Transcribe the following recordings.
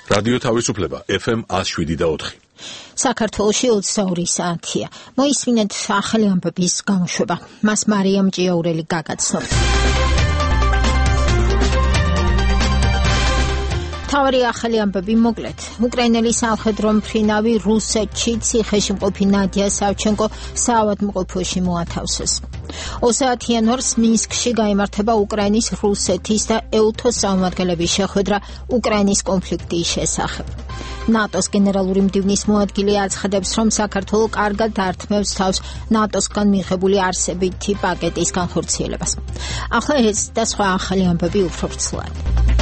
რადიო თავისუფლება FM 107.4. საქართველოში 22 საათია. მოისმინეთ ახალი ამბების გამოშვება. მას მარიამ ჭიაურელი გაგაცნობთ. თავარი ახალი ამბები მოკლედ. უკრაინელი სამხედრო მფრინავი რუსეთში ციხეში მყოფი ნადია სავჩენკო საავადმყოფოში მოათავსეს. 30 იანვარს მინსკში გაიმართება უკრაინის, რუსეთის და ეუთოს წარმომადგენლების შეხვედრა უკრაინის კონფლიქტის შესახებ. ნატოს გენერალური მდივნის მოადგილე აცხადებს, რომ საქართველო კარგად ართმევს თავს ნატოსგან მიღებული არსებითი პაკეტის განხორციელებას. ახლა ეს და სხვა ახალი ამბები უფრო ვრცლად.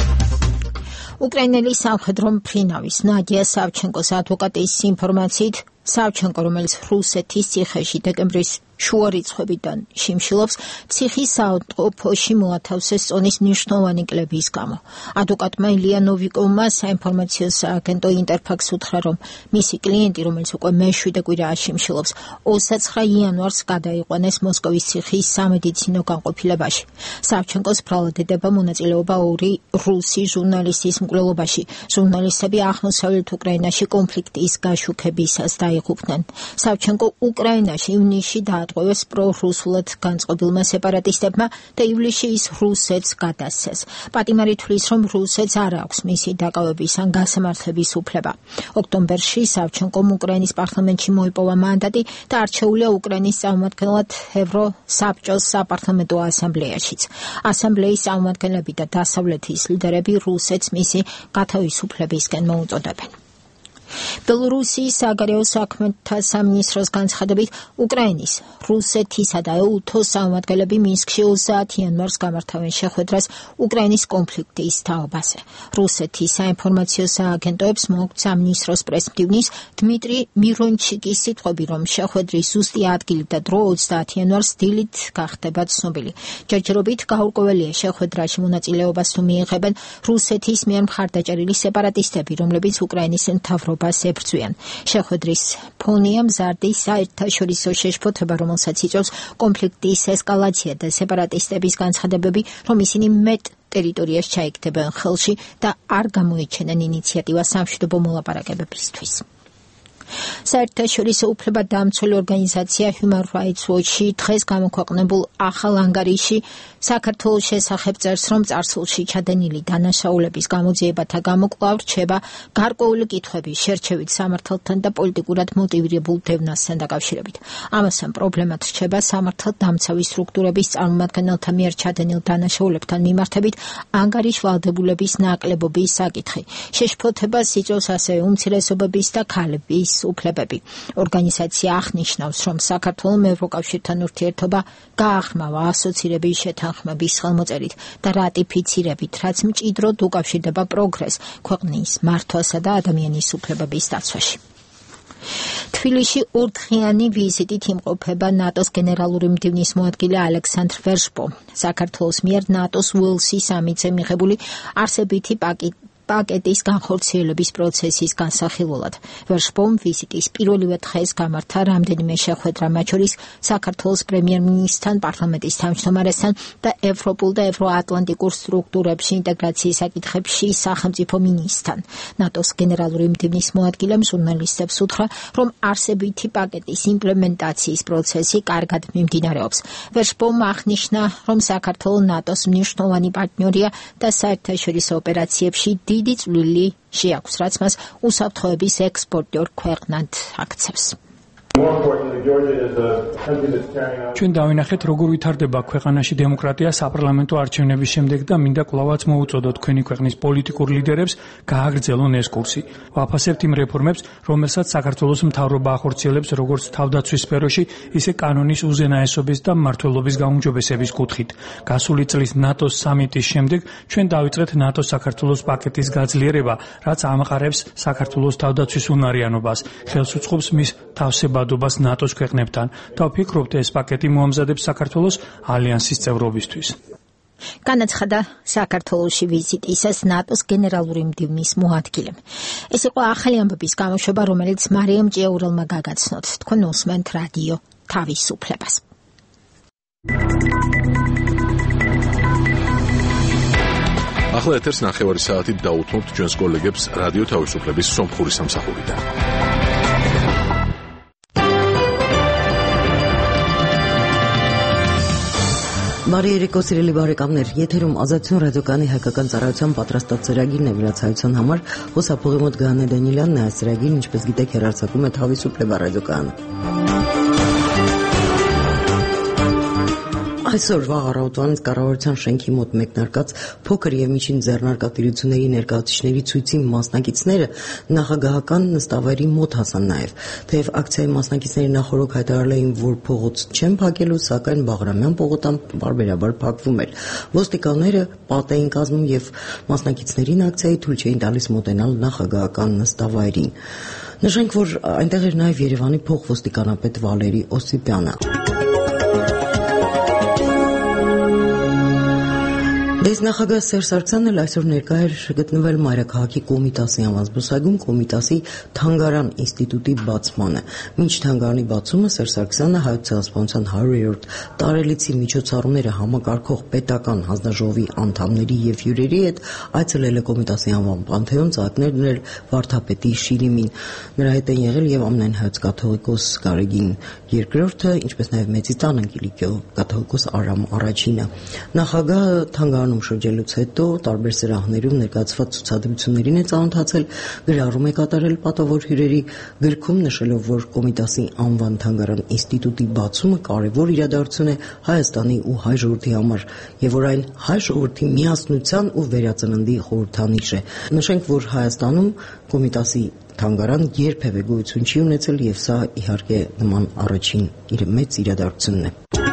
უკრაინელი სამხედრო მფრინავის ნადია სავჩენკოს ადვოკატის ინფორმაციით, სავჩენკო, რომელიც რუსეთის ციხეში დეკემბრის შუა რიცხვებიდან შიმშილობს, ციხის საავადმყოფოში მოათავსეს წონის მნიშვნელოვანი კლების გამო. ადვოკატმა ილია ნოვიკოვმა საინფორმაციო სააგენტო ინტერფაქს უთხრა, რომ მისი კლიენტი, რომელიც უკვე მე-7 კვირაა შიმშილობს, 29 იანვარს გადაიყვანეს მოსკოვის ციხის სამედიცინო განყოფილებაში. სავჩენკოს ბრალად ედება მონაწილეობა ორი რუსი ჟურნალისტის მკვლელობაში. ჟურნალისტები აღმოსავლეთ უკრაინაში კონფლიქტის გაშუქებისას დაიღუპნენ. სავჩენკო უკრაინაში ივნისში ყვევეს პრორუსულად განწყობილმა სეპარატისტებმა და ივლისში ის რუსეთს გადასცეს. პატიმარი თვლის, რომ რუსეთს არ აქვს მისი დაკავების ან გასამართლების უფლება. ოქტომბერში სავჩენკომ უკრაინის პარლამენტში მოიპოვა მანდატი და არჩეულია უკრაინის წარმომადგენლად ევროსაბჭოს საპარლამენტო ასამბლეაშიც. ასამბლეის წარმომადგენლები და დასავლეთის ლიდერები რუსეთს მისი გათავისუფლებისკენ მოუწოდებენ. ბელორუსიის საგარეო საქმეთა სამინისტროს განცხადებით, უკრაინის, რუსეთისა და ეუთოს წარმომადგენლები მინსკში 30 იანვარს გამართავენ შეხვედრას უკრაინის კონფლიქტის თაობაზე. რუსეთის საინფორმაციო სააგენტოებს მოაქვთ სამინისტროს პრესმდივნის დმიტრი მირონჩიკის სიტყვები, რომ შეხვედრის ზუსტი ადგილი და დრო 30 იანვარს დილით გახდება ცნობილი. ჯერჯერობით გაურკვეველია შეხვედრაში მონაწილეობას თუ მიიღებენ რუსეთის მიერ მხარდაჭერილი სეპარატისტები, რომლებიც უკრაინის მთავრობას ებრძვიან. შეხვედრის ფონია მზარდი საერთაშორისო შეშფოთება, რომელსაც იწვევს კონფლიქტის ესკალაცია და სეპარატისტების განცხადებები, რომ ისინი მეტ ტერიტორიას ჩაიგდებენ ხელში და არ გამოიჩენენ ინიციატივას სამშვიდობო მოლაპარაკებებისთვის. საერთაშორისო უფლებადამცველი ორგანიზაცია Human Rights Watch-ი დღეს გამოქვეყნებულ ახალ ანგარიში საქართველოს შესახებ წერს, რომ წარსულში ჩადენილი დანაშაულების გამოძიებათა გამო კვლავ რჩება გარკვეული კითხვები შერჩევით სამართალთან და პოლიტიკურად მოტივირებულ დევნასთან დაკავშირებით. ამასთან პრობლემად რჩება სამართალდამცავი სტრუქტურების წარმომადგენელთა მიერ ჩადენილ დანაშაულებთან მიმართებით ანგარიშ ვალდებულების ნაკლებობის საკითხი. შეშფოთებას იწვევს ასევე უმცირესობების და ქალების უფლებები. ორგანიზაცია აღნიშნავს, რომ საქართველომ ევროკავშირთან ურთიერთობა გააღრმავა ასოცირების შეთანხმების ხელმოწერით და რატიფიცირებით, რაც მჭიდროდ უკავშირდება პროგრესს ქვეყნის მართვასა და ადამიანის უფლებების დაცვაში. თბილისში ორდღიანი ვიზიტით იმყოფება ნატოს გენერალური მდივნის მოადგილე ალექსანდრ ვერშბო. საქართველოს მიერ ნატოს უელსის სამიტზე მიღებული არსებითი პაკეტის განხორციელების პროცესის განსახილველად. ვერშბომ ვიზიტის პირველივე დღეს გამართა რამდენიმე შეხვედრა, მათ შორის საქართველოს პრემიერ-მინისტრთან, პარლამენტის თავმჯდომარესთან და ევროპულ და ევროატლანტიკურ სტრუქტურებში ინტეგრაციის საკითხებში სახელმწიფო მინისტრთან. ნატოს გენერალური მდივნის მოადგილემ ჟურნალისტებს უთხრა, რომ არსებითი პაკეტის იმპლემენტაციის პროცესი კარგად მიმდინარეობს. ვერშბომ აღნიშნა, რომ საქართველო ნატოს მნიშვნელოვანი პარტნიორია და საერთაშორისო ოპერაციებში დიდი წვლილი შეაქვს, რაც მას უსაფრთხოების ექსპორტიორ ქვეყნად აქცევს. ჩვენ დავინახეთ, როგორ ვითარდება ქვეყანაში დემოკრატია საპარლამენტო არჩევნების შემდეგ და მინდა კვლავაც მოუწოდოთ თქვენი ქვეყნის პოლიტიკურ ლიდერებს გააგრძელონ ეს კურსი. ვაფასებთ იმ რეფორმებს, რომელსაც საქართველოს მთავრობა ახორციელებს როგორც თავდაცვის სფეროში, ისე კანონის უზენაესობის და მმართველობის გაუმჯობესების კუთხით. გასული წლის ნატოს სამიტის შემდეგ ჩვენ დავიწყეთ ნატოს საქართველოს პაკეტის გაძლიერება, რაც ამყარებს საქართველოს თავდაცვის უნარიანობას, ხელს უწყობს მის თავსებადობას ნატოს ქვეყნებთან და ვფიქრობთ, ეს პაკეტი მოამზადებს საქართველოს ალიანსის წევრობისთვის. განაცხადა საქართველოში ვიზიტისას ნატოს გენერალური მდივნის მოადგილემ. ეს იყო ახალი ამბების გამოშვება, რომელიც მარიამ ჭიაურელმა გაგაცნოთ. თქვენ უსმენთ რადიო თავისუფლებას. ახლა ეთერს 9 საათით დაუთმობთ ჩვენს კოლეგებს რადიო თავისუფლების სომხური სამსახურიდან. Բարի սիրելի բարեկամներ, եթերում ազատություն ռադիոկայանի հայկական ծառայության պատրաստած ծրագիրն է վրացայության համար, հոսափողի մոտ Գայանե Դանիելյանն է այս ծրագիրն, ինչպես գիտեք, հեռարձակում է Თავისუფლება ռադիոկայանը։ Այսօր վաղ առավոտվանից կառավարության շենքի մոտ մեկնարկած փոքր եւ միջին ձեռնարկատիրությունների ներկայացուցիչների ցույցի մասնակիցները նախագահական նստավայրի մոտ հասան նաեւ, թեև ակցիայի մասնակիցների նախորդ հայտարարել էին, որ փողոց չեն փակելու, սակայն Բաղրամյան պողոտան բարբերաբար փակվում էր։ Ոստիկանները պատ էին կազմում եւ մասնակիցներին ակցիայի թույլ չէին տալիս մոտենալ նախագահական նստավայրին։ Նշենք, որ այնտեղ էր նաեւ Երևանի փոխոստիկանապետ Վալերի Օսիպյանը։ Նախագահ Սերժ Սարգսյանն էլ այսօր ներկա էր գտնվել Մայրաքաղաքի Կոմիտասի անվան զբոսայգում Կոմիտասի Թանգարան ինստիտուտի բացմանը։ Մինչ թանգարանի բացումը Սերժ Սարգսյանը Հայոց ցեղասպանության 100-րդ տարելիցի միջոցառումները համակարգող պետական հանձնաժողովի անդամների եւ հյուրերի հետ այցելել է Կոմիտասի անվան Պանթեոն, ծաղիկներ դնել վարդապետի Շիրիմին։ Նրա հետ են եղել եւ ամենայն հայոց կաթողիկոս Գարեգին II, ինչպես նաեւ Մեծիտան Անգելիկիո կաթողիկոս Արամ I-ը։ Նախագահը թանգարանում շրջելուց հետո տարբեր սրահներում ներկայացված ցուցադրություններին է ծանոթացել, գրառում է կատարել պատվավոր հյուրերի, գրքում նշելով, որ Կոմիտասի անվան թանգարան ինստիտուտի բացումը կարևոր իրադարձություն է Հայաստանի ու հայ ժողովրդի համար, եւ որ այն հայ ժողովրդի միասնության ու վերածննդի խորհրդանիշ է։ Նշենք, որ Հայաստանում Կոմիտասի թանգարան երբևէ գոյություն չի ունեցել եւ սա իհարկե նման առաջին իր մեծ իրադարձությունն է։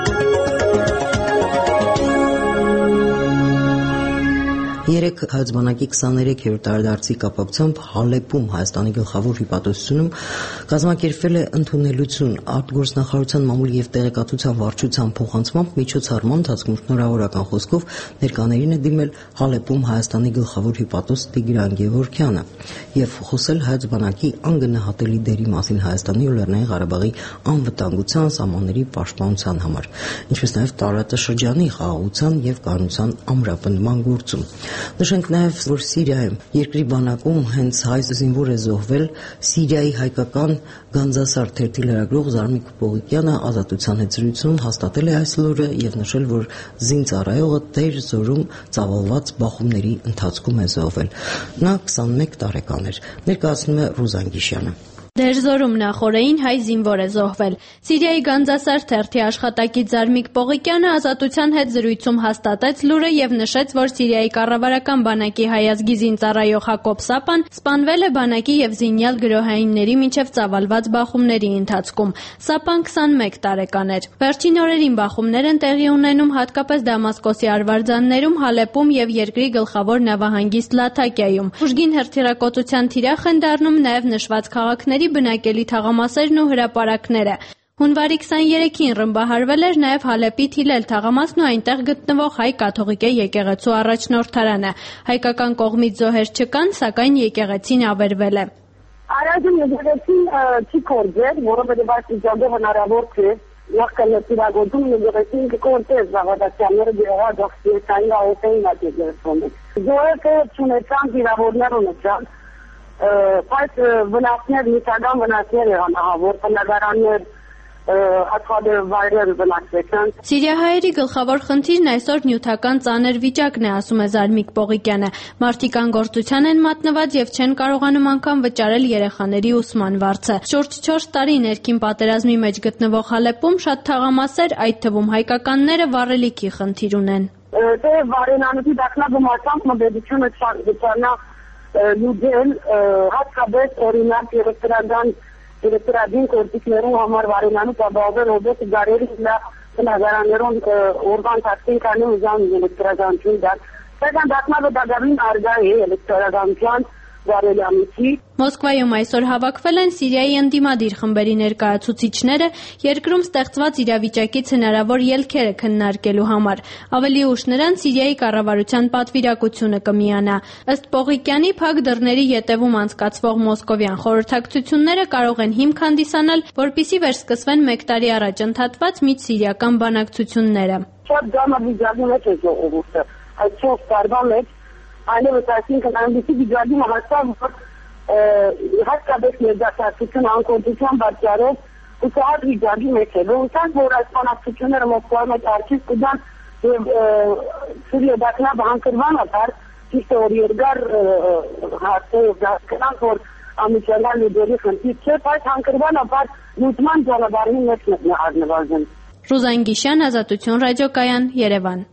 Երեք հայոց բանակի 23-րդ տարեդարձի կապակցությամբ Հալեպում Հայաստանի գլխավոր հյուպատոսությունում կազմակերպվել է ընդունելություն արտգործնախարարության մամուլի եւ տեղեկատվության վարչության փոխանցմամբ միջոցառման ընթացքում շնորհավորական խոսքով ներկաներին է դիմել Հալեպում Հայաստանի գլխավոր հյուպատոս Տիգրան Գևորգյանը եւ խոսել հայոց բանակի անգնահատելի դերի մասին Հայաստանի ու Լեռնային Ղարաբաղի անվտանգության, սահմանների պաշտպանության համար, ինչպես նաեւ տարածաշրջանի խաղաղության եւ կայունության ամրապնդման գործում։ Նշենք նաև, որ Սիրիայում երկրի բանակում հենց հայ զինվոր է զոհվել Սիրիայի հայկական Գանձասար թերթի լրագրող Զարմիկ Պողիկյանը ազատության հետ զրույցում հաստատել է այս լուրը եւ նշել, որ զինծառայողը Տեր զորում ծավալված բախումների ընթացքում է զոհվել։ Նա 21 տարեկան էր, ներկայացնում է Ռուզան Գիշյանը։ Դերձորում նախորդին հայ զինվոր է զոհվել։ Սիրիայի Գանձասար թերթի աշխատակից Զարմիկ Պողիկյանը ազատության հետ զրույցում հաստատեց լուրը եւ նշեց, որ Սիրիայի կառավարական բանակի հայազգի զինծառայող Հակոբ Սապան սպանվել է բանակի եւ զինյալ գրոհայինների միջև ծավալված բախումների ընթացքում։ Սապան 21 տարեկան էր։ Վերջին օրերին բախումներ են տեղի ունենում հատկապես Դամասկոսի արվարձաններում, Հալեպում եւ երկրի գլխավոր նավահանգիստ Լաթակիայում։ Ուժգին հրթիռակոծության թիրախ են դառնում նաեւ նշված քաղաքների բնակելի թաղամասերն ու հրապարակները։ Հունվարի 23-ին ռմբահարվել էր նաև Հալեպի Թիլել թաղամասն ու այնտեղ գտնվող հայ կաթողիկե եկեղեցու առաջնորդարանը։ Հայկական կողմից զոհեր չկան, սակայն եկեղեցին ավերվել է։ Արագին եկեղեցին չի կորձել, որովհետև այս իջադը հնարավոր չէ։ Նախքան տիրագոտում եկեղեցին կորձել զավադացյանները գեղադախսիեսային աոտային եկեղեցում։ Զոհերը չունեցան վիրավորներ ունեցան։ Բայց վնասներ, միտական վնասներ եղան, որ բնակարաններ, հատկապես վնասվեցան։ Սիրիահայերի գլխավոր խնդիրն այսօր նյութական ծանր վիճակն է, ասում է Զարմիկ Պողիկյանը։ Մարդիկ անգործության են մատնված եւ չեն կարողանում անգամ վճարել երեխաների ուսման վարձը։ Շուրջ 4 տարի ներքին պատերազմի մեջ գտնվող Հալեպում շատ թաղամասեր, այդ թվում հայկականները, վառելիքի խնդիր ունեն։ Դե վարենանուտի դաշնագումացամբ մբեդությունը չանա լուծել հատկապես օրինակ էլեկտրադին կորտիկներու համար վարենանու կաբաղել օբյեկտ գարերի բնակարաններում օրվան տաքսին կանի ուզան էլեկտրականություն դար։ Սակայն դաշնագը դագավին արգա է էլեկտրականության Մոսկվայում այսօր հավաքվել են Սիրիայի ընդդիմադիր խմբերի ներկայացուցիչները երկրում ստեղծված իրավիճակից հնարավոր ելքերը քննարկելու համար։ Ավելի ուշ նրան Սիրիայի կառավարության պատվիրակությունը կմիանա։ Ըստ Պողիկյանի, փակ դռների ետևում անցկացվող մոսկովյան խորհրդակցությունները կարող են հիմք հանդիսանալ, որպեսզի վերսկսվեն 1 տարի առաջ ընդհատված միջսիրիական բանակցությունները։ Շատ դժվար վիճակում է ժողովուրդը։ Այդ 4 տարվա մեջ Այլևս այսինքն այնպիսի վիճակի հասավ, որ հատկապես ներդաշնակցություն անկոդության պատճառով ուսահատ վիճակի մեջ է։ Որոնք որ այս բանակցությունները Մոսկվայի մեջ արժի կդան եւ Սուրիա դակնա բանկրվանատար ճիշտ որ երկար հարցեր դասկանան որ ամիջական լիդերի խնդիր չէ, բայց հանկրվանաբար լուծման ճանապարհի մեջ մտնահարնվազն։ Ռուզան Գիշյան, Ազատություն ռադիոկայան, Երևան։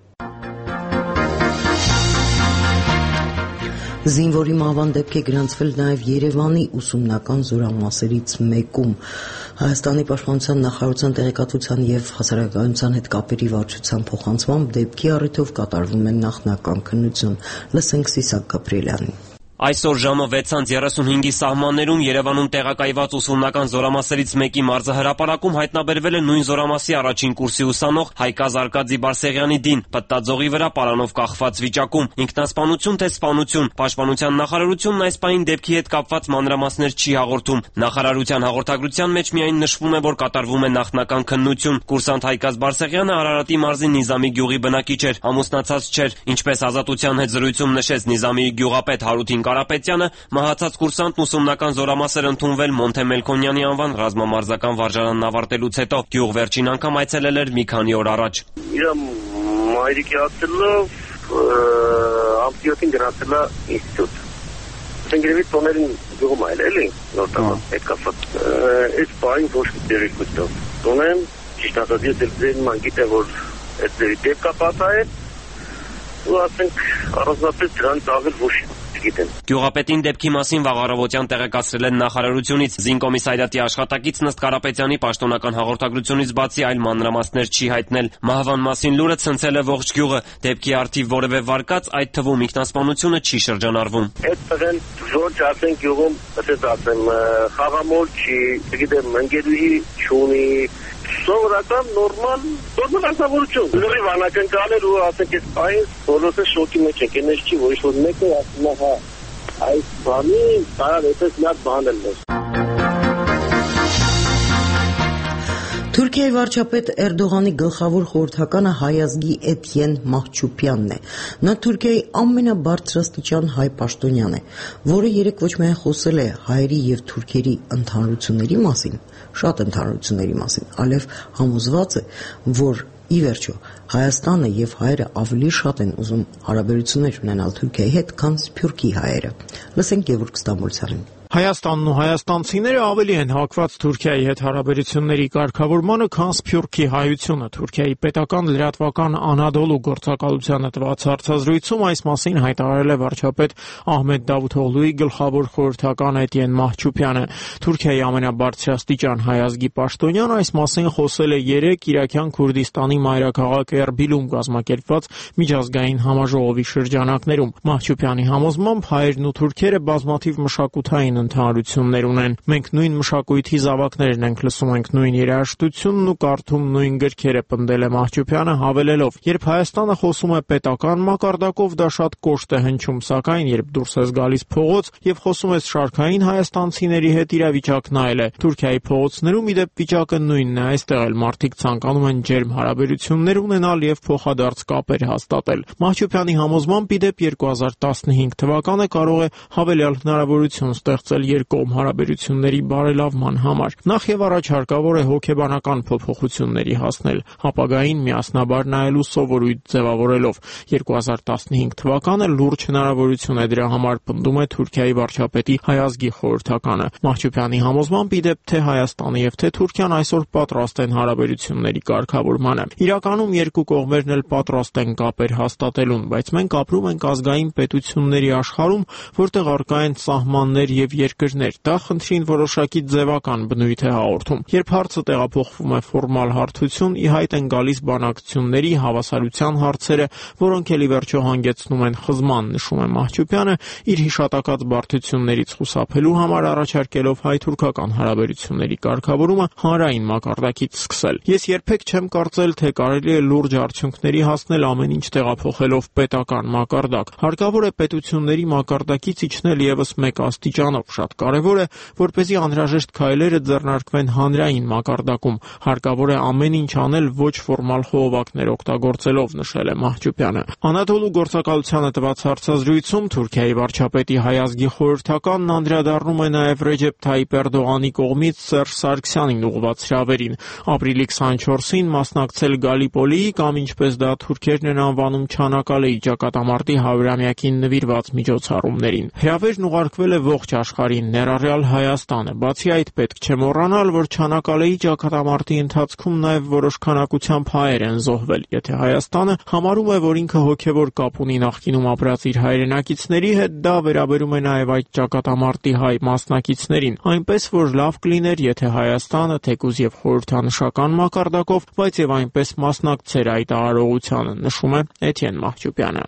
Զինվորի մահվան դեպք է գրանցվել նաև Երևանի ուսումնական զորամասերից մեկում։ Հայաստանի պաշտպանության նախարարության տեղեկատվության եւ հասարակայնության հետ կապերի վարչության փոխանցմամբ դեպքի առիթով կատարվում է նախնական քննություն։ Լսենք Սիսակ Գաբրիելյանին։ Այսօր ժամը 6:35-ի սահմաններում Երևանում տեղակայված ուսումնական զորամասերից մեկի մարզահրապարակում հայտնաբերվել է նույն զորամասի առաջին կուրսի ուսանող Հայկազ Արկադի Բարսեղյանի դին, պտտաձողի վրա պարանով կախված վիճակում։ Ինքնասպանություն թե սպանություն։ Պաշտպանության նախարարությունն այս պահին դեպքի հետ կապված մանրամասներ չի հաղորդում։ Նախարարության հաղորդագրության մեջ միայն նշվում է, որ կատարվում է նախնական քննություն։ Կուրսանտ Հայկազ Բարսեղյանը Արարատի մարզի Նիզամի գյուղի բնակիչ էր, ամուսնացած չէր։ Ինչպես Ազատության հետ զրույցում նշեց Նիզամի գյուղապետ Հարութին Կարապետյանը, մահացած կուրսանտն ուսումնական զորամասեր ընդունվել Մոնթե Մելքոնյանի անվան ռազմամարզական վարժարանն ավարտելուց հետո։ Գյուղ վերջին անգամ այցելել էր մի քանի օր առաջ։ Իր մայրիկի ասելով ամբիոտին գնացել է ինստիտուտ։ Սենգրևի տոներին գյուղում այլ էլի նորտամա այդ կապված։ Այս բային ոչ մի դերեկություն։ Տոնեն ճիշտ ասած ես մանգիտը որ այդ դեպք կապած է ու ասենք առանձնապես դրանից ավել ոչ գիտեն։ Գյուղապետին դեպքի մասին վաղ առավոտյան տեղեկացրել են նախարարությունից։ Զինկոմիսարիատի աշխատակիցն ըստ Կարապետյանի պաշտոնական հաղորդագրությունից բացի այլ մանրամասներ չի հայտնել։ Մահվան մասին լուրը ցնցել է ողջ գյուղը։ Դեպքի առթիվ որևէ վարկած, այդ թվում ինքնասպանությունը չի շրջանառվում։ Այդ տղեն ոչ ասենք գյուղում, ասես ասեմ, խաղամոլ չի, գիտեմ, ընկերուհի չունի, սովորական նորմալ ազնվորություն։ Լրիվ անակնկալել ու ասենք այս այս բոլորը շոկի մեջ եք, այնպես չի, որ ինչ-որ մեկը ասում է, հա, այս բանի տարավ էպես մի հատ բան էլ էր։ Թուրքիայի վարչապետ Էրդողանի գլխավոր խորհրդականը հայազգի Էթյեն Մահչուպյանն է։ Նա Թուրքիայի ամենաբարձրաստիճան հայ պաշտոնյան է, որը երեկ ոչ միայն խոսել է հայերի եւ թուրքերի ընդհանրությունների մասին, շատ ընդհանրությունների մասին, այլև համոզված է, որ ի վերջո Հայաստանը եւ հայերը ավելի շատ են ուզում հարաբերություններ ունենալ Թուրքիայի հետ, քան սփյուռքի հայերը։ Լսենք Գևորգ Ստամբոլցյանին։ Հայաստանն ու հայաստանցիները ավելի են հակված Թուրքիայի հետ հարաբերությունների կարգավորմանը, քան սփյուռքի հայությունը։ Թուրքիայի պետական լրատվական Անադոլու գործակալությանը տված հարցազրույցում այս մասին հայտարարել է վարչապետ Ահմեդ Դավութօղլուի գլխավոր խորհրդական Էթյեն Մահչուպյանը։ Թուրքիայի ամենաբարձրաստիճան հայազգի պաշտոնյան այս մասին խոսել է երեկ Իրաքյան Քուրդիստանի մայրաքաղաք Էրբիլում կազմակերպված միջազգային համաժողովի շրջանակներում։ Մահչուպյանի համոզմամբ հայերն ու թուրքերը բազմաթիվ մշակութային ընդհանրություններ ունեն։ Մենք նույն մշակույթի զավակներն ենք, լսում ենք նույն երաժշտությունն ու կարդում նույն գրքերը, պնդել է Մահչուպյանը, հավելելով. երբ Հայաստանը խոսում է պետական մակարդակով, դա շատ կոշտ է հնչում, սակայն երբ դուրս ես գալիս փողոց եւ խոսում ես շարքային հայաստանցիների հետ, իրավիճակն այլ է։ Թուրքիայի փողոցներում ի դեպ վիճակը նույնն է, այստեղ էլ մարդիկ ցանկանում են ջերմ հարաբերություններ ունենալ եւ փոխադարձ կապեր հաստատել։ Մահչուպյանի համոզմամբ ի դեպ 2015 թվականը կարող է հավելյալ հնարավորություն ստեղծել երկկողմ հարաբերությունների բարելավման համար։ Նախ եւ առաջ հարկավոր է հոգեբանական փոփոխությունների հասնել, ապագային միասնաբար նայելու սովորույթ ձևավորելով։ 2015 թվականը լուրջ հնարավորություն է դրա համար, պնդում է Թուրքիայի վարչապետի հայազգի խորհրդականը։ Մահչուպյանի համոզմամբ ի դեպ թե Հայաստանը եւ թե Թուրքիան այսօր պատրաստ են հարաբերությունների կարգավորմանը։ Իրականում երկու կողմերն էլ պատրաստ են կապեր հաստատելուն, բայց մենք ապրում ենք ազգային պետությունների աշխարհում, որտեղ առկա են սահմաններ եւ երկրներ։ Դա խնդրին որոշակի ձևական բնույթ է հաղորդում։ Երբ հարցը տեղափոխվում է ֆորմալ հարթություն, ի հայտ են գալիս բանակցությունների, հավասարության հարցերը, որոնք էլ ի վերջո հանգեցնում են խզման, նշում է Մահչուպյանը, իր հիշատակած բարդություններից խուսափելու համար առաջարկելով հայ-թուրքական հարաբերությունների կարգավորումը հանրային մակարդակից սկսել։ Ես երբեք չեմ կարծել, թե կարելի է լուրջ արդյունքների հասնել ամեն ինչ տեղափոխելով պետական մակարդակ։ Հարկավոր է պետությունների մակարդակից իջնել եւս մեկ աստիճանով, Շատ կարևոր է, որպեսզի անհրաժեշտ քայլերը ձեռնարկվեն հանրային մակարդակում, հարկավոր է ամեն ինչ անել ոչ ֆորմալ խողովակներ օգտագործելով, նշել է Մահճուպյանը։ Անադոլու գործակալությանը տված հարցազրույցում Թուրքիայի վարչապետի հայազգի խորհրդականն անդրադառնում է նաև Ռեջեփ Թայիպ Էրդողանի կողմից Սերժ Սարգսյանին ուղղված հրավերին։ Ապրիլի 24-ին մասնակցել Գալիպոլիի կամ ինչպես դա թուրքերն են անվանում Չանակալեի ճակատամարտի 100-ամյակին նվիրված միջոցառումներին։ Հրավերն ուղարկվել է ողջ աշխարհին, ներառյալ Հայաստանը։ Բացի այդ, պետք չէ մոռանալ, որ Չանակալեի ճակատամարտի ընթացքում նաև որոշ քանակությամբ հայեր են զոհվել։ Եթե Հայաստանը համարում է, որ ինքը հոգևոր կապ ունի նախկինում ապրած իր հայրենակիցների հետ, դա վերաբերում է նաև այդ ճակատամարտի հայ մասնակիցներին, այնպես որ լավ կլիներ, եթե Հայաստանը թեկուզ եւ խորհրդանշական մակարդակով, բայց եւ այնպես մասնակցեր այդ արարողությանը, նշում է Էթյեն Մահճուպյանը։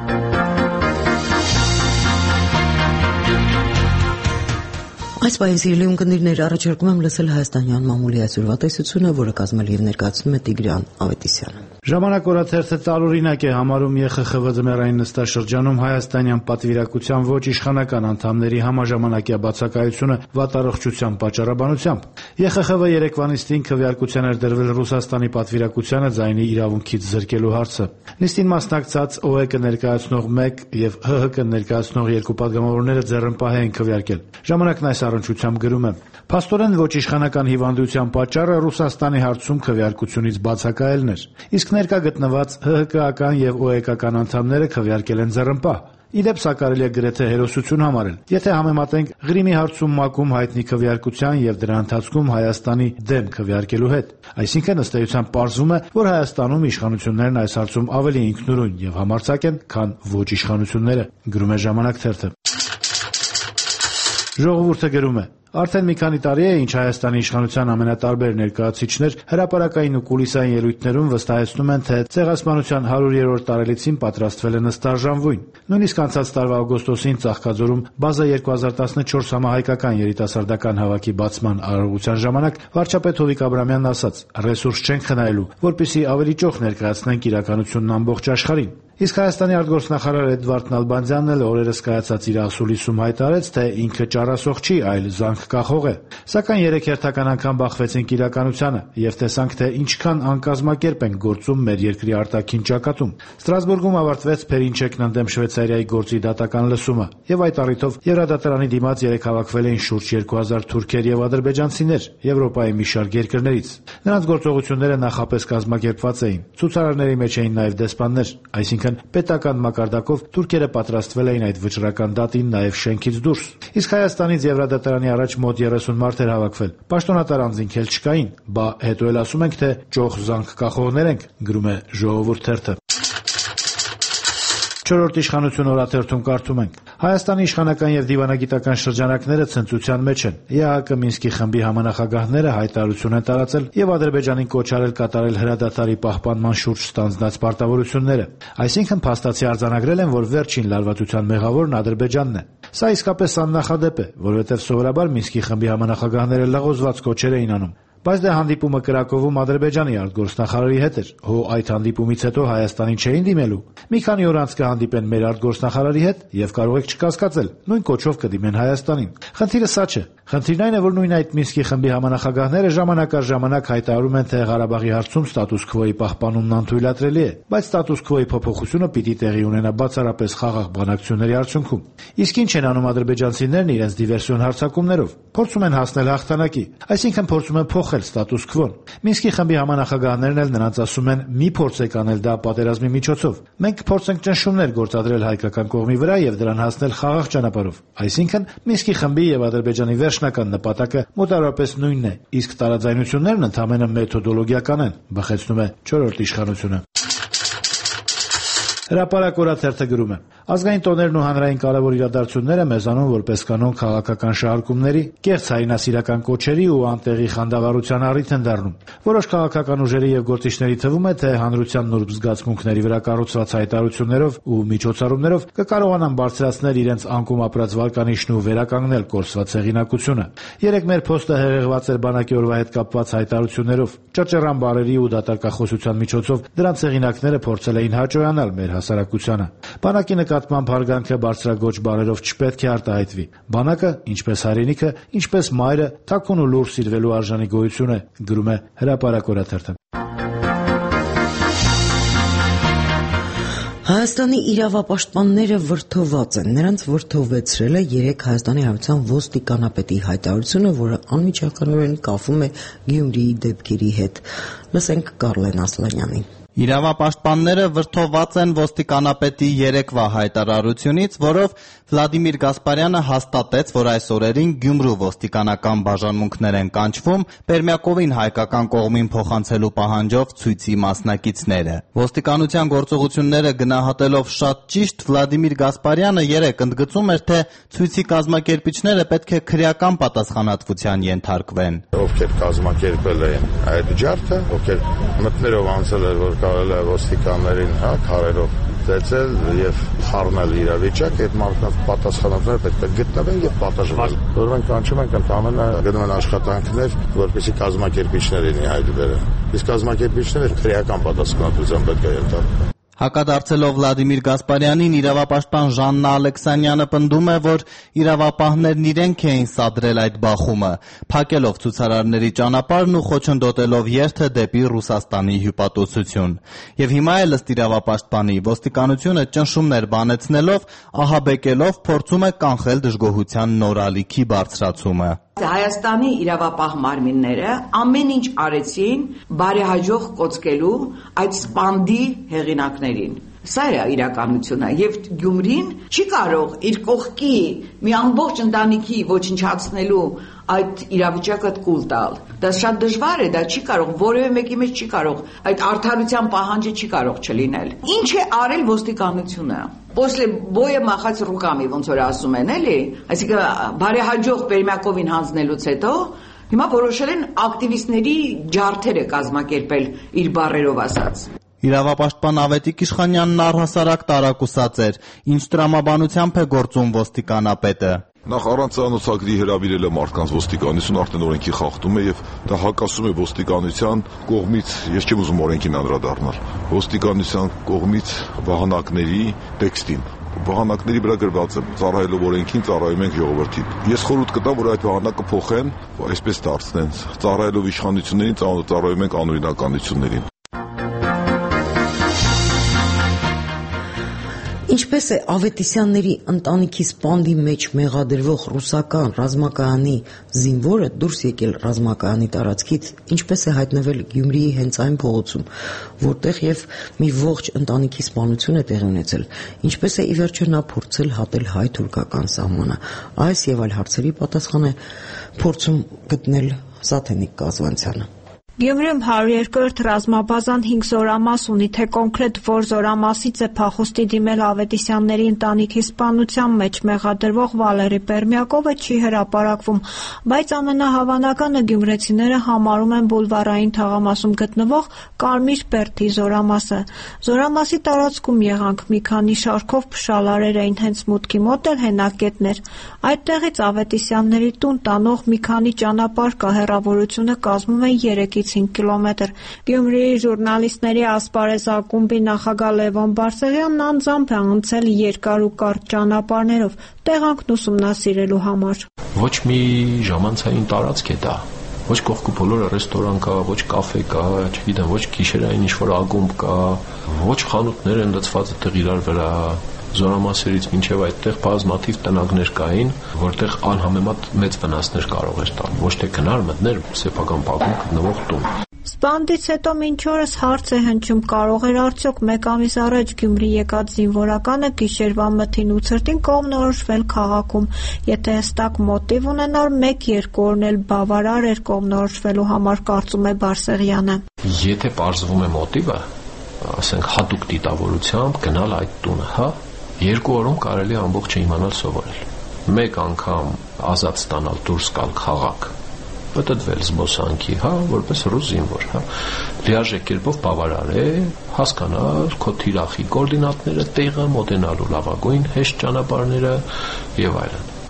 Այս պահին սիրելի ունկնդիրներ, առաջարկում եմ լսել հայաստանյան մամուլի այսօրվա տեսությունը, որը կազմել եւ ներկայացնում է Տիգրան Ավետիսյանը։ Ժամանակ օրաթերթը տարօրինակ է համարում ԵԽԽՎ ձմեռային նստաշրջանում հայաստանյան պատվիրակության ոչ իշխանական անդամների համաժամանակյա բացակայությունը վատառողջության պատճառաբանությամբ։ ԵԽԽՎ երեկվանիստին քվեարկության էր դրվել Ռուսաստանի պատվիրակությանը ձայնի իրավունքից զրկելու հարցը։ Նիստին մասնակցած ՕԵԿ ներկայացնող 1 եւ ՀՀԿ ներկայացնող 2 պատգամավորները ձեռնպահ էին քվեարկել։ Ժամանակն այս առնչությամբ գրում է. Փաստորեն ոչ իշխանական հիվանդության պատճառը Ռուսաստանի հարցում քվեարկությունից բացակայելն էր։ Իսկ ներկա գտնված ՀՀԿ-ական եւ ՕԵԿ-ական անդամները քվեարկել են ձեռնպահ։ Իդեպ սա կարելի է գրեթե հերոսություն համարել։ Եթե համեմատենք Ղրիմի հարցում ՄԱԿ-ում հայտնի քվեարկության եւ դրա ընթացքում Հայաստանի դեմ քվեարկելու հետ, այսինքն ըստ էության պարզվում է, որ Հայաստանում իշխանություններն այս հարցում ավելի ինքնուրույն եւ համարձակ են, քան ոչ իշխանությունները, գրում է Ժամանակ թերթը։ Ժողովուրդը գրում է. Արդեն մի քանի տարի է, ինչ Հայաստանի իշխանության ամենատարբեր ներկայացուցիչներ հրապարակային ու կուլիսային ելույթներում վստահեցնում են, թե ցեղասպանության 100-րդ տարելիցին պատրաստվել են ըստարժանվույն։ Նույնիսկ անցած տարվա օգոստոսին Ծաղկաձորում Բազա 2014 համահայկական երիտասարդական հավաքի բացման արարողության ժամանակ վարչապետ Հովիկ Աբրամյանն ասաց. «Ռեսուրս չենք խնայելու, որպեսզի ավելի ճոխ ներկայացնենք իրականությունն ամբողջ աշխարհին»։ Իսկ Հայաստանի արտգործնախարար Էդվարդ Նալբանդյանն էլ օրերս կայացած իր ասուլիսում հայտարարեց, թե ինքը ճառասող չի, այլ զանգ կախող է։ Սակայն 3 հերթական անգամ բախվեցինք իրականությանը եւ տեսանք, թե ինչքան անկազմակերպ ենք գործում մեր երկրի արտաքին ճակատում։ Ստրասբուրգում ավարտվեց Փերինչեկն ընդդեմ Շվեյցարիայի գործի դատական լսումը եւ այդ առիթով Եվրադատարանի դիմաց 3 հավաքվել էին շուրջ 2000 թուրքեր եւ ադրբեջանցիներ Եվրոպայի մի շարք երկրներից։ Նրանց գործողությունները նախապես կազմակերպված էին։ Ցուցարարների մեջ էին նաեւ դեսպաններ, այսինքն պետական մակարդակով թուրքերը պատրաստվել էին այդ վճռական դատին նաեւ շենքից դուրս։ Իսկ Հայաստանից Եվրադատարանի առաջ մոտ 30 մարդ էր հավաքվել։ Պաշտոնատար անձինք էլ չկային, բա հետո էլ ասում ենք, թե ճոխ զանգ կախողներ ենք, գրում է Ժողովուրդ թերթը։ Չորրորդ իշխանություն օրաթերթում կարդում ենք. Հայաստանի իշխանական եւ դիվանագիտական շրջանակները ցնծության մեջ են։ ԵԱՀԿ Մինսկի խմբի համանախագահները հայտարարություն են տարածել եւ Ադրբեջանին կոչ արել կատարել հրադադարի պահպանման շուրջ ստանձնած պարտավորությունները։ Այսինքն փաստացի արձանագրել են, որ վերջին լարվածության մեղավորն Ադրբեջանն է։ Սա իսկապես աննախադեպ է, որովհետեւ սովորաբար Մինսկի խմբի համանախագահները լղոզված կոչեր էին անում։ Բայց դե հանդիպումը Կրակովում Ադրբեջանի արտգործնախարարի հետ էր։ Հո այդ հանդիպումից հետո Հայաստանին չէին դիմելու։ Մի քանի օր անց կհանդիպեն մեր արտգործնախարարի հետ եւ կարող եք չկասկածել, նույն կոչով կդիմեն Հայաստանին։ Խնդիրը սա չէ։ Խնդիրն այն է, որ նույն այդ Մինսկի խմբի համանախագահները ժամանակ առ ժամանակ հայտարարում են, թե Ղարաբաղի հարցում ստատուս քվոյի պահպանումն անթույլատրելի է, բայց ստատուս քվոյի փոփոխությունը պիտի տեղի ունենա բացառապես խաղաղ բանակցությունների արդյունքում։ Իսկ ինչ են անում ադրբեջանցիներն իրենց դիվերսիոն հարձակումներով։ Փորձում են հասնել հաղթանակի, այսինքն փորձում են փոխել ստատուս քվոն։ Մինսկի խմբի համանախագահներն էլ նրանց ասում են՝ մի փորձեք անել դա պատերազմի միջոցով։ Մենք կփորձենք ճնշումներ գործադրել հայկական կողմի վրա եւ դրան հասնել խաղաղ ճանապարհով։ Այսինքն Մինսկի խմբի եւ Ադրբեջանի վերջնական նպատակը մոտավորապես նույնն է, իսկ տարաձայնություններն ընդհանրապես մեթոդոլոգիական են, բխեցնում է չորրորդ իշխանությունը։ Հրապարակ օրաթերթը գրում է. Ազգային տոներն ու հանրային կարևոր իրադարձությունները մեզանում որպես կանոն քաղաքական շահարկումների, կեղծ հայրենասիրական կոչերի ու անտեղի խանդավառության առիթ են դառնում։ Որոշ քաղաքական ուժերի եւ գործիչների թվում է, թե հանրության նուրբ զգացմունքների վրա կառուցված հայտարարություններով ու միջոցառումներով կկարողանան բարձրացնել իրենց անկում ապրած վարկանիշն ու վերականգնել կորսված հեղինակությունը։ Երեք մեր փոստը հեղեղված էր բանակի օրվա հետ կապված հայտարարություններով։ Ճռճռան բարերի ու դատարկախոսության միջոցով դրանց հեղինակները փորձել էին հաճոյանալ մեր հասարակությանը։ Բանակի նկատմամբ հարգանքը բարձրագոչ բառերով չպետք է արտահայտվի։ Բանակը, ինչպես հայրենիքը, ինչպես մայրը, թաքուն ու լուր սիրվելու արժանի գոյություն է, գրում է Հրապարակ օրաթերթը։ Հայաստանի իրավապաշտպանները վրդոված են։ Նրանց վրդովեցրել է 3 Հայաստանի Հանրապետության ոստիկանապետի հայտարարությունը, որը անմիջականորեն կապվում է Գյումրիի դեպքերի հետ։ Լսենք Կարլեն Ասլանյանին։ Իրավապաշտպանները վրդոված են ոստիկանապետի երեկվա հայտարարությունից, որով Վլադիմիր Գասպարյանը հաստատեց, որ այս օրերին Գյումրու ոստիկանական բաժանմունքներ են կանչվում Պերմյակովին հայկական կողմին փոխանցելու պահանջով ցույցի մասնակիցները։ Ոստիկանության գործողությունները գնահատելով շատ ճիշտ, Վլադիմիր Գասպարյանը երեկ ընդգծում էր, թե ցույցի կազմակերպիչները պետք է քրեական պատասխանատվության ենթարկվեն։ Ովքեր կազմակերպել են այդ ջարդը, ովքեր մտներով անցել էր, որ կարել է ոստիկաններին քարերով ծեծել եւ խառնել իրավիճակ, այդ մարդկանց պատասխանատուները պետք է գտնվեն եւ պատժվել։ Որ մենք կանչում ենք ընդհանրապես գնում են աշխատանքներ, որպեսզի կազմակերպիչներ լինի այդ բերը։ Իսկ կազմակերպիչները քրեական պատասխանատվության պետք է ենթարկվեն։ Հակադարձելով Վլադիմիր Գասպարյանին, իրավապաշտպան Ժաննա Ալեքսանյանը պնդում է, որ իրավապահներն իրենք էին սադրել այդ բախումը, փակելով ցուցարարների ճանապարհն ու խոչընդոտելով երթը դեպի Ռուսաստանի հյուպատոսություն։ Եվ հիմա էլ ըստ իրավապաշտպանի, ոստիկանությունը ճնշումներ բանեցնելով, ահաբեկելով փորձում է կանխել դժգոհության նոր ալիքի բարձրացումը։ Հայաստանի իրավապահ մարմինները ամեն ինչ արեցին բարեհաջող կոծկելու այդ սպանդի հեղինակներին։ Սա է իրականությունը եւ Գյումրին չի կարող իր կողքի մի ամբողջ ընտանիքի ոչնչացնելու այդ իրավիճակը կուլ տալ։ Դա շատ դժվար է, դա չի կարող, որևէ մեկի մեջ չի կարող, այդ արդարության պահանջը չի կարող չլինել։ Ինչ է արել ոստիկանությունը։ После боя махать руками, ոնց որ ասում են, էլի, այսինքն բարեհաջող Պերմյակովին հանձնելուց հետո հիմա որոշել են ակտիվիստների ջարդերը կազմակերպել իր բառերով ասած։ Իրավապաշտպան Ավետիք Իշխանյանն առհասարակ տարակուսած էր, ինչ տրամաբանությամբ է գործում ոստիկանապետը։ Նախ առանց անոցագրի հրավիրելը մարդկանց ոստիկանություն արդեն օրենքի խախտում է եւ դա հակասում է ոստիկանության կողմից, ես չեմ ուզում օրենքին անդրադառնալ, ոստիկանության կողմից վահանակների տեքստին։ Վահանակների վրա գրված է ծառայելով օրենքին ծառայում ենք ժողովրդին։ Ես խորհուրդ կտամ, որ այդ վահանակը փոխեն, այսպես դարձնեն, ծառայելով իշխանություններին ծառայում ենք անօրինականություններին։ Ինչպես է Ավետիսյանների ընտանիքի սպանդի մեջ մեղադրվող ռուսական ռազմակայանի զինվորը դուրս եկել ռազմակայանի տարածքից, ինչպես է հայտնվել Գյումրիի հենց այն փողոցում, որտեղ եւ մի ողջ ընտանիքի սպանություն է տեղի ունեցել, ինչպես է ի վերջո նա փորձել հատել հայ-թուրքական սահմանը։ Այս եւ այլ հարցերի պատասխան է փորձում գտնել Սաթենիկ Կազվանցյանը։ Գյումրիում 102-րդ ռազմաբազան 5 զորամաս ունի, թե կոնկրետ որ զորամասից է փախուստի դիմել Ավետիսյանների ընտանիքի սպանության մեջ մեղադրվող Վալերի Պերմյակովը չի հրապարակվում, բայց ամենահավանականը գյումրեցիները համարում են բուլվարային թաղամասում գտնվող Կարմիր Բերդի զորամասը։ Զորամասի տարածքում եղանք մի քանի շարքով փշալարեր էին, հենց մուտքի մոտ էլ հենակետներ։ Այդտեղից Ավետիսյանների տուն տանող մի քանի ճանապարհ կա, հեռավորությունը կազմում է 3-ից 5 կիլոմետր։ Գյումրիի ժուրնալիստների ասպարեզ ակումբի նախագահ Լևոն Բարսեղյանն անձամբ է անցել երկար ու կարճ ճանապարհներով տեղանքն ուսումնասիրելու համար։ Ոչ մի ժամանցային տարածք է դա։ Ոչ կողքը բոլորը ռեստորան կա, ոչ կաֆե կա, չգիտեմ, ոչ գիշերային ինչ-որ ակումբ կա, ոչ խանութներ են լցված այդտեղ իրար վրա։ Զորամասերից մինչև այդտեղ բազմաթիվ տնագներ կային, որտեղ անհամեմատ մեծ վնասներ կարող էր տալ, ոչ թե գնար մտներ սեփական բակում գտնվող տուն։ Սպանդից հետո մինչ օրս հարց է հնչում, կարող էր արդյոք մեկ ամիս առաջ Գյումրի եկած զինվորականը գիշերվա մթին ու ցրտին կողմնորոշվել քաղաքում, եթե հստակ մոտիվ ունենար 1-2 օրն էլ բավարար էր կողմնորոշվելու համար, կարծում է Բարսեղյանը։ Եթե պարզվում է մոտիվը, ասենք հատուկ դիտավորությամբ գնալ այդ տունը, հա, 2 օրում կարելի է ամբողջը իմանալ սովորել։ Մեկ անգամ ազատ ստանալ դուրս գալ քաղաք, պատտվել զբոսանքի, հա, որպես ռուս զինվոր, հա, լիարժեք կերպով բավարար է հասկանալ քո թիրախի կոորդինատները, տեղը, մոտենալու լավագույն հեշտ ճանապարհները եւ այլն։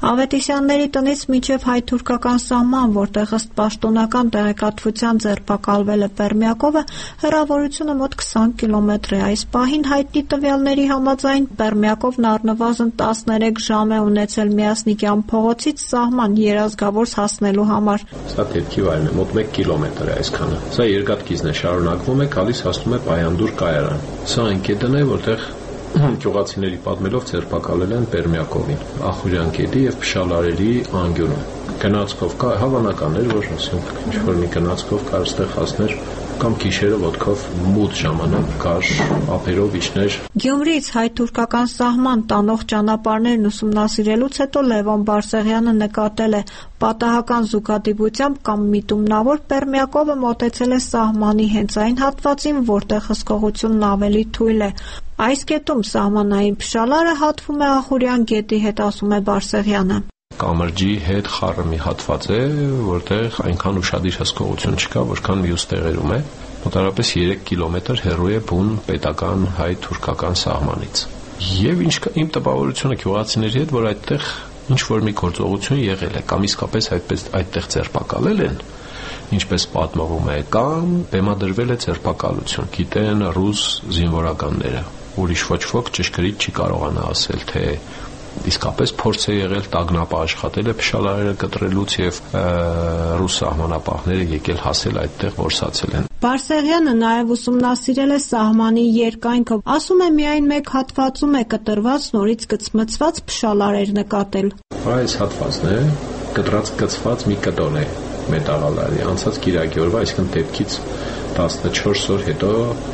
Ավետիսյանների տնից մինչև հայ-թուրքական սահման, որտեղ ըստ պաշտոնական տեղեկատվության ձերբակալվել է Պերմյակովը, հեռավորությունը մոտ 20 կիլոմետր է։ Այս պահին հայտնի տվյալների համաձայն Պերմյակովն առնվազն 13 ժամ է ունեցել Միասնիկյան փողոցից սահման երազգավորս հասնելու համար։ Սա դեպքի վայրն է, մոտ 1 կիլոմետր է այսքանը։ Սա երկաթգիծն է, շարունակվում է, գալիս հասնում է Պայանդուր կայարան։ Սա այն կետն է, որտեղ գյուղացիների պատմելով ձերբակալել են Պերմյակովին, Ախուրյան գետի եւ Փշալարերի անկյունում։ Գնացքով կա հավանականներ, որ ինչ-որ մի գնացքով կար ստեղ հասներ կամ գիշերը ոտքով մութ ժամանակ կար ափերով իջներ։ Գյումրիից հայ-թուրքական սահման տանող ճանապարհներն ուսումնասիրելուց հետո Լևոն Բարսեղյանը նկատել է պատահական զուգադիպությամբ կամ միտումնավոր Պերմյակովը մոտեցել է սահմանի հենց այն հատվածին, որտեղ հսկողությունն ավելի թույլ է։ Այս կետում սահմանային Փշալարը հատվում է Ախուրյան գետի հետ, ասում է Բարսեղյանը։ Կամրջի հետ խառը մի հատված է, որտեղ այնքան ուշադիր հսկողություն չկա, որքան մյուս տեղերում է։ Մոտավորապես 3 կիլոմետր հեռու է բուն պետական հայ-թուրքական սահմանից։ Եվ իմ տպավորությունը գյուղացիների հետ, որ այդտեղ ինչ որ մի գործողություն եղել է, կամ իսկապես այդտեղ ձերբակալել են, ինչպես պատմվում է, կամ բեմադրվել է ձերբակալություն։ Գիտեն ռուս զինվորականները, ուրիշ ոչ ոք ճշգրիտ չի կարողանա ասել, թե իսկապես փորձ է եղել տագնապը աշխատել է Փշալարերը կտրելուց եւ ռուս սահմանապահները եկել հասել այդտեղ որսացել են։ Բարսեղյանը նաեւ ուսումնասիրել է սահմանի երկայնքը, ասում է միայն մեկ հատվածում է կտրված նորից գծմծված Փշալարեր նկատել։ Այս հատվածն է կտրած մի կտոր է մետաղալարի անցած կիրակի օրվա, այսինքն դեպքից 14 օր հետո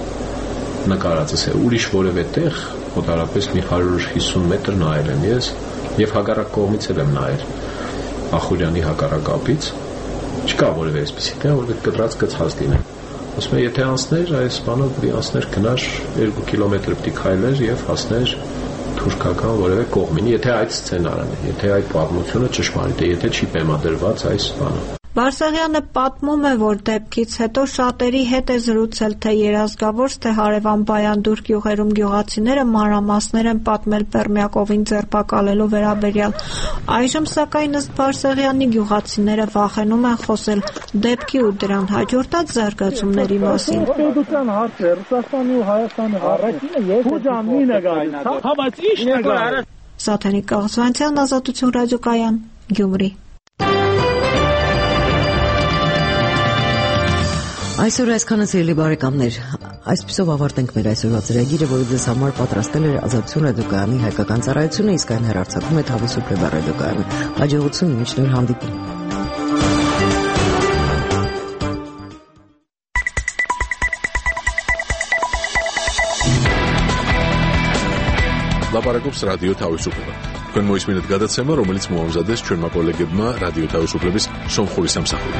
նկարածս է, ուրիշ որևէ տեղ մոտավորապես մի 150 մետր նայել եմ ես եւ հակառակ կողմից եմ նայել Ախուրյանի հակառակապից, չկա որևէ այսպիսի տեղ, որ կտրած գծած լինի։ Ասում եմ, եթե անցներ այս բանը, պետք է անցներ գնար 2 կիլոմետր պետք է քայլեր եւ հասներ թուրքական որևէ կողմին, եթե այդ սցենարն է, եթե այդ պատմությունը ճշմարիտ է, եթե չի բեմադրված այս բանը։ Բարսեղյանը պատմում է, որ դեպքից հետո շատերի հետ է զրուցել թե երազգավորս, թե հարևան Պայանդուր գյուղերում գյուղացիները մանրամասներ են պատմել Պերմյակովին ձերբակալելու վերաբերյալ։ Այժմ սակայն ըստ Բարսեղյանի գյուղացիները վախենում են խոսել դեպքի ու դրան հաջորդած զարգացումների մասին։ Պետության հարցը Ռուսաստանի ու Հայաստանի հարցը։ Սաթենիկ Կաղզվանցյան, Ազատություն ռադիոկայան, Գյումրի։ Այսօր այսքանը սիրելի բարեկամներ, այսպիսով ավարտենք մեր այսօրվա ծրագիրը, որը ձեզ համար պատրաստել էր Ազատություն ռադիոկայանի հայկական ծառայությունը, իսկ այն հեռարձակվում է Թավի Սուպերբար ռադիոկայանում։ Հաջողություն, մինչ նոր հանդիպում։ Լապարակոպս ռադիո Թավի Սուպերբար։ Când mă uiți gadați-mă, româniți mă omzadesc, cel mai colegă mă, radio Tău Suplebis, som Horisam Sahur.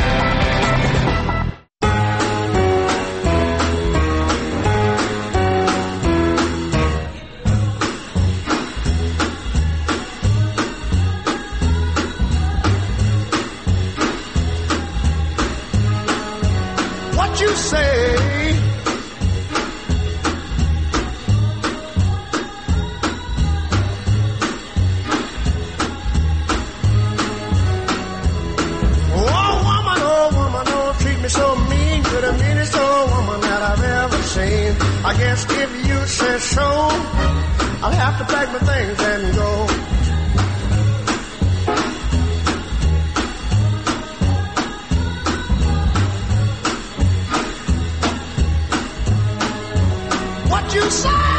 I guess if you say so, I'll have to pack my things and go. What you say?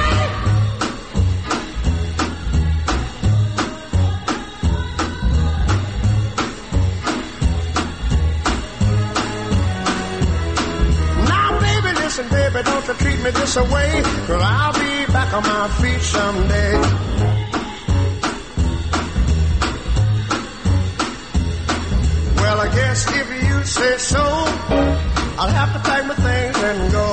Listen, baby, don't you treat me this away, 'cause I'll be back on my feet someday. Well, I guess if you say so, I'll have to pack my things and go.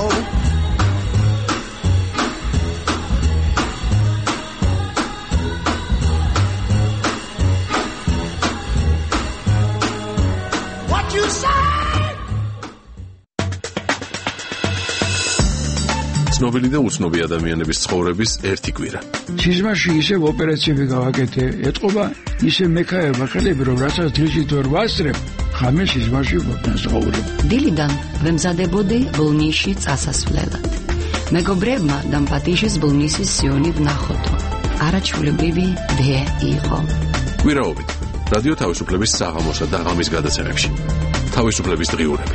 What you say? ცნობილი და უცნობი ადამიანების ცხოვრების ერთი კვირა. სიზმარში ისევ ოპერაციები გავაკეთე, ეთყობა ისე მექაება ხელები, რომ რასაც დღისით ვერ ვასწრებ, ხამე სიზმარში ვფასაუბრებ. დილიდან ვემზადებოდი ბოლნისში წასასვლელად. მეგობრებმა დამპატიშეს ბოლნისის სიონი ვნახოდო. არაჩვეულებრივი დე იყო. კვირაობით რადიო თავისუფლების საღამოსა და ღამის გადაცემებში. თავისუფლების დღიურები.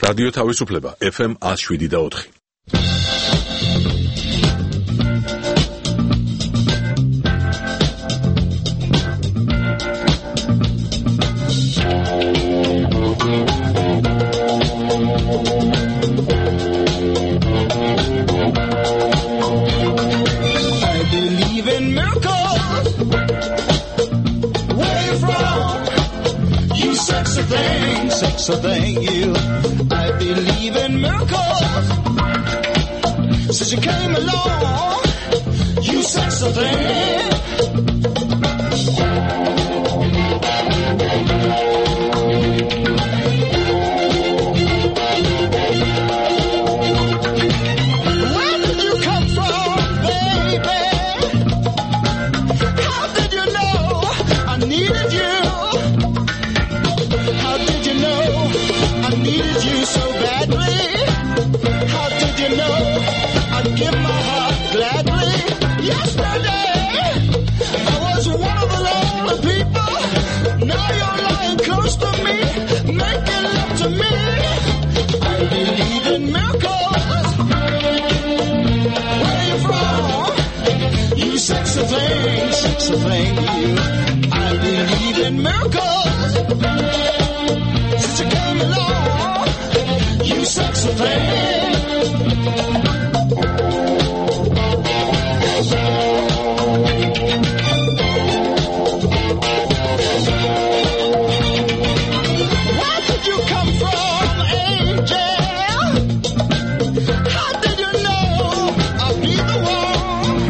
რადიო თავისუფლება FM 107.4. So thank you. I believe in miracles. Since you came along, you said something. Where did you come from, baby? How did you know I needed you? How did you know I needed you so badly? How did you know I'd give my heart gladly? Yesterday, I was one of the lonely people. Now you're lying close to me, making love to me. I believe in miracles. Where are you from? You sexy thing, you. I believe in miracles. Since you came along, you sexy thing. Where did you come from, angel? How did you know I'd be the one?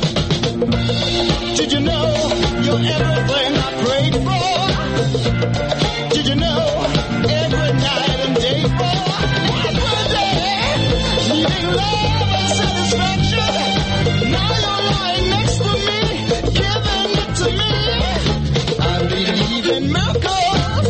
Did you know you're everything I prayed for? Did you know every night and day for every day, needing love and satisfaction? Now you're lying next to me, giving it to me. I believe in miracles.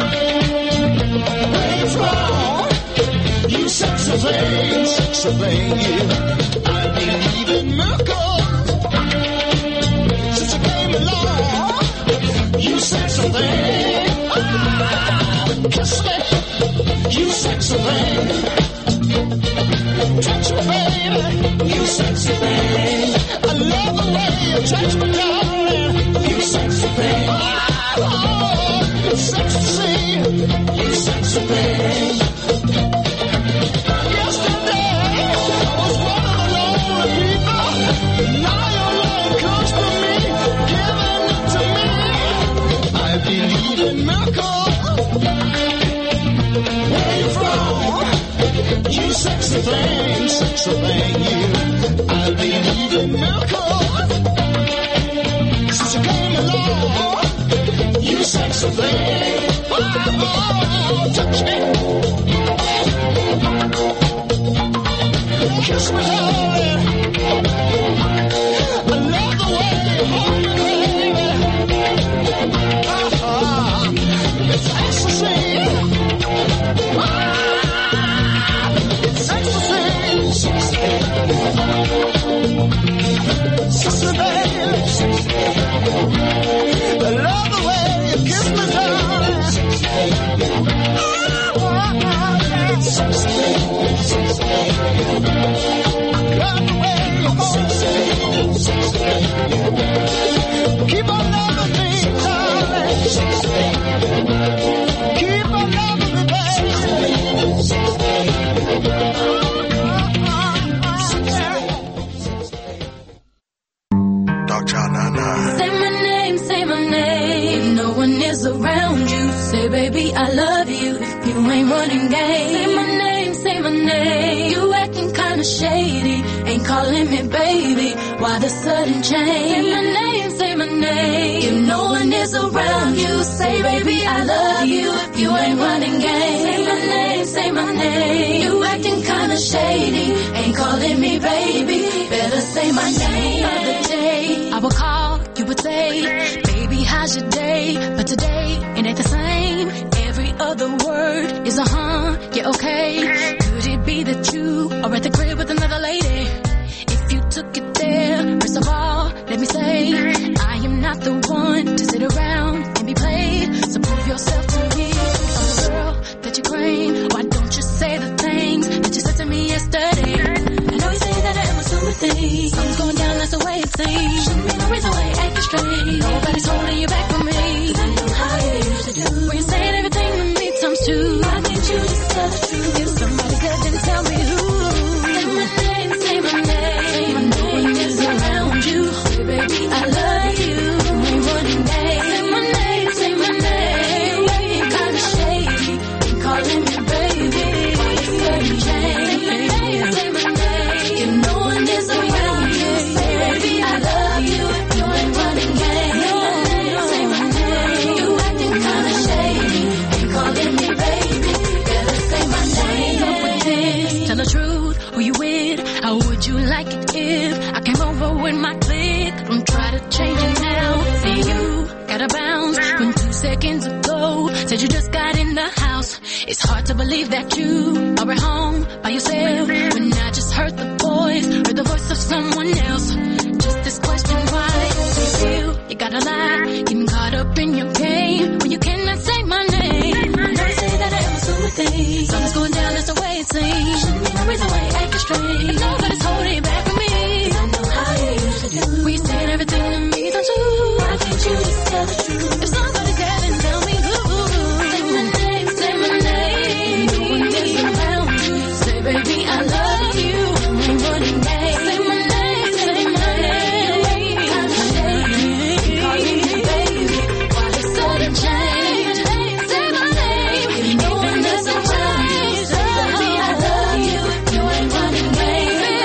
Where you from? You sexy thing, you. I believe in miracles. Since you came along, you sexy thing. Kiss me, you sexy thing. Touch me, baby, you sexy thing. I love the way you touch me, darling. You sexy thing. Oh, it's sexy to see you sexy thing. Yesterday, I was one of the lonely people. Now you're lying close to me, giving it to me. I believe in miracles. Where you from? You sexy thing, you. I believe in miracles. Since you came along, you sexy thing. Oh, touch me. Kiss me, darling. I love the way you hold me, baby. It's ecstasy. It's ecstasy. Kiss me, baby. I love the way you kiss me, darling. Love the way you hold me. Keep on loving me, darling. Keep on loving me, baby. Say my name. If no one is around you, say, baby, I love you. If you ain't running game, say my name. You acting kinda shady, ain't calling me baby. Why the sudden change? Say my name. If no one is around you, say, baby, I love you. If you ain't running game, say my name. You acting kinda shady, ain't calling me baby. Better say my name. The other day, I would call, you would say, baby, how's your day? But today, it ain't the same. Every other word is a yeah, okay. Could it be that you are at the crib with another lady? If you took it there, first of all, let me say, I am not the one to sit around and be played. So prove yourself to me. I'm the girl that you claim. Why don't you say sympathy. Something's going down, that's the way it seems. Shouldn't be no reason why you're acting straight. Nobody's holding you back from me. I know how you used to do. When you're saying everything to me times two. Why can't you just tell the truth? If somebody good, then tell me who. Say my name, say my name. I know when it's around you. Hey, baby, I love you. Ain't running days. Say my name, say my name. You acting kinda shady. Ain't calling me baby. Why you sudden change? Say my name, say my name. If no one is around you, say baby, I love you. You ain't running game. Say my name. You acting kinda shady. Ain't calling me baby. Better say my name. Tell the truth, who you with? How would you like it if I came over with my clique? Don't try to change it now. See you gotta bounce when 2 seconds ago said you just got in the house. It's hard to believe that you are at home by yourself when I just heard the voice of someone else. Just this question, why do you feel you gotta lie? Getting caught up in your game when you cannot say my name. I never say that I am a sympathy. Something's going down, that's the way it seems. Shouldn't be no reason why you acting straight. Nobody's holding you back from me. I know how you used to do. We saying everything to me times two. Why can't you just tell the truth? If somebody good, then tell me who. Say my name, say my name. No one is around you. Say baby, I love you. Ain't running days. Say my name, say my name. Kinda shady. Calling me baby. Why the sudden change? Say my name. If no one is around you. Say baby, I love you. You ain't running days.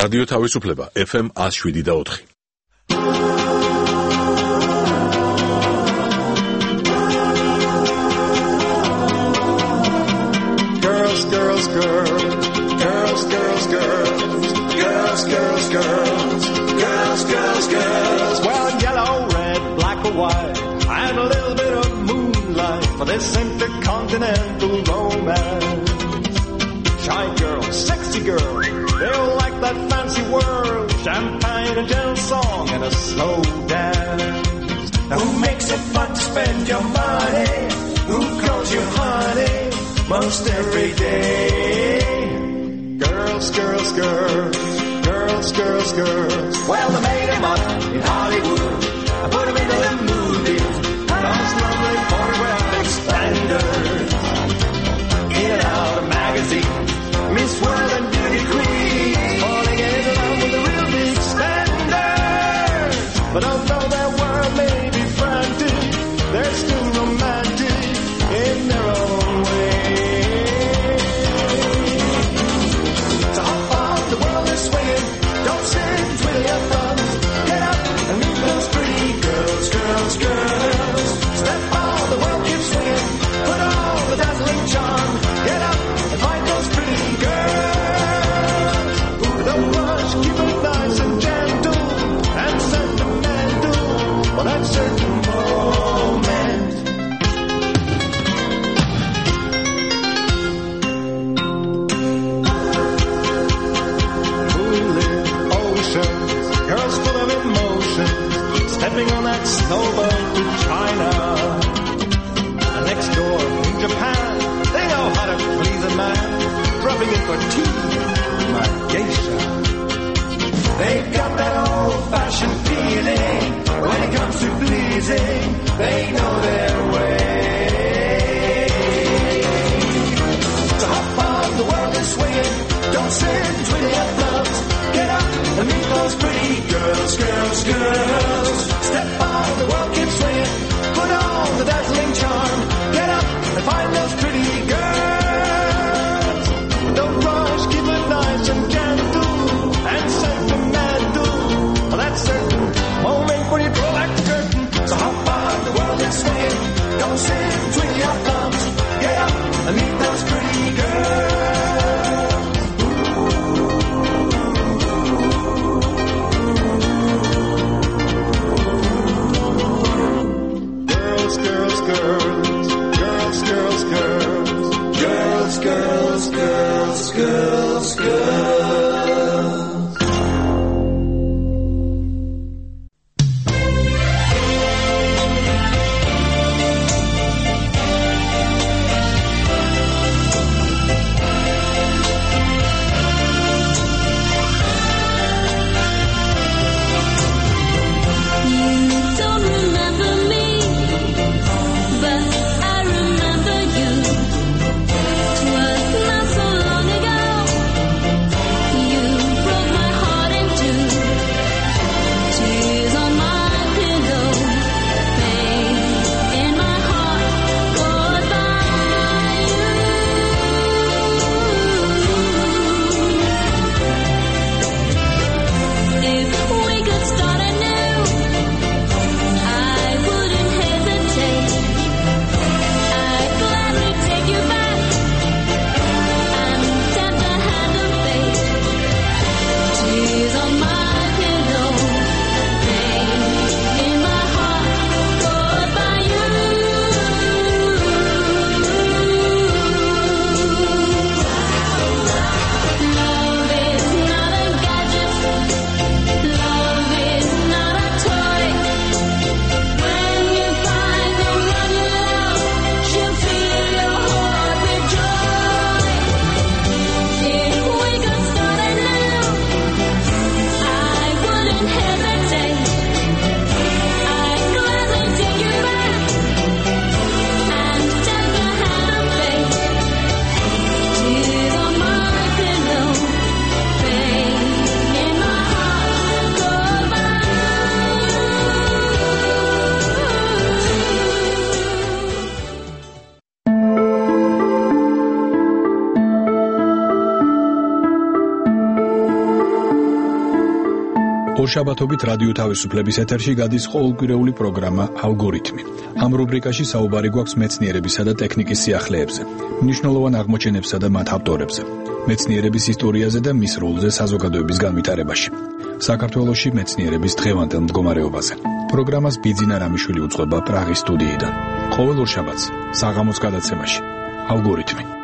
რადიო თავისუფლება FM 107.4. Girls, girls, girls, girls, girls, girls, girls, girls, girls, girls, girls, girls. Well, yellow, red, black or white, and a little bit of moonlight for this intercontinental romance. Shy girls, sexy girls, they all like that fancy world. Champagne, a gentle song, and a slow dance. Now who makes it fun to spend your money? Who calls you honey most every day? Girls, girls, girls, girls, girls, girls. Well, they made them up in Hollywood. I put them into the movies. Those lovely photographic splendors. In and out of magazines. Miss World and Beauty Queen. Falling in love with the real big standards. But although their world may be frantic, they're still romantic in their own way. So hop on, the world is swinging. Don't sit, twiddle your thumbs. Get up and meet those pretty girls, girls, girls. Step on, the world keeps swinging. Put on the dazzling charm. Get up and find those pretty girls. Ooh, don't rush, keep it nice and gentle and sentimental for that certain moment. Moonlit oceans, girls full of emotions, stepping on that snowboat to China. And next door in Japan, they know how to please a man, dropping in for tea, my geisha. They've got that old-fashioned feeling when it comes to pleasing. They know their way. So hop on, the world is swinging. Don't sit, twiddle your thumbs. Get up and meet those pretty girls, girls, girls. Step on, the world keeps swinging. Put on the dazzling charm. Get up and find those pretty girls. Don't rush, keep it nice and gentle and sentimental. Well, that's certain moment when you draw back the curtain. So hop on, the world is swinging. Don't sit, twiddle your thumbs. Get up and meet those pretty girls. Girls, girls, girls, girls, girls, girls, girls, girls, girls, girls, girls. But I remember you. 'Twas not so long ago. ორშაბათობით რადიო თავისუფლების ეთერში გადის ყოველკვირეული პროგრამა ალგორითმი. ამ რუბრიკაში საუბარი გვაქვს მეცნიერებისა და ტექნიკის სიახლეებზე, მნიშვნელოვან აღმოჩენებსა და მათ ავტორებზე, მეცნიერების ისტორიაზე და მის როლზე საზოგადოების განვითარებაში. საქართველოში მეცნიერების დღევანდელ მდგომარეობაზე. პროგრამას ბიძინა რამიშვილი უძღვება პრაღის სტუდიიდან. ყოველ ორშაბათს საღამოს გადაცემაში ალგორითმი.